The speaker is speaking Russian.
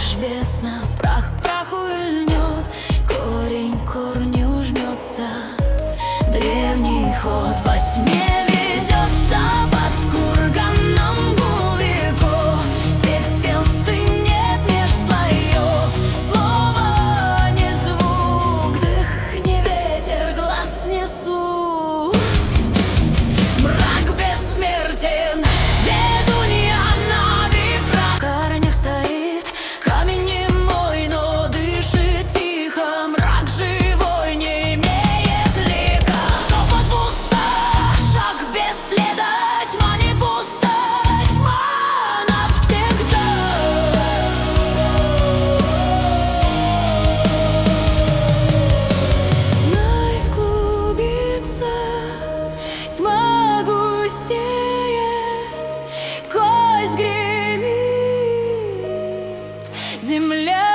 лишь бесно, прах к праху льнет, корень к корню жмется. Древний ход во тьме ведется под курганом гул веков. Пепел стынет меж слоев, слово не звук, дых не ветер, глаз не слух. Мрак бессмертен, ведунья Нави прах. В корнях стоит камень немой, но дышит тихо. Мрак живой не имеет лика. Шепот в устах, шаг без следа. Тьма не пуста, тьма навсегда. Найв клубится, тьма густеет, кость гремит, земля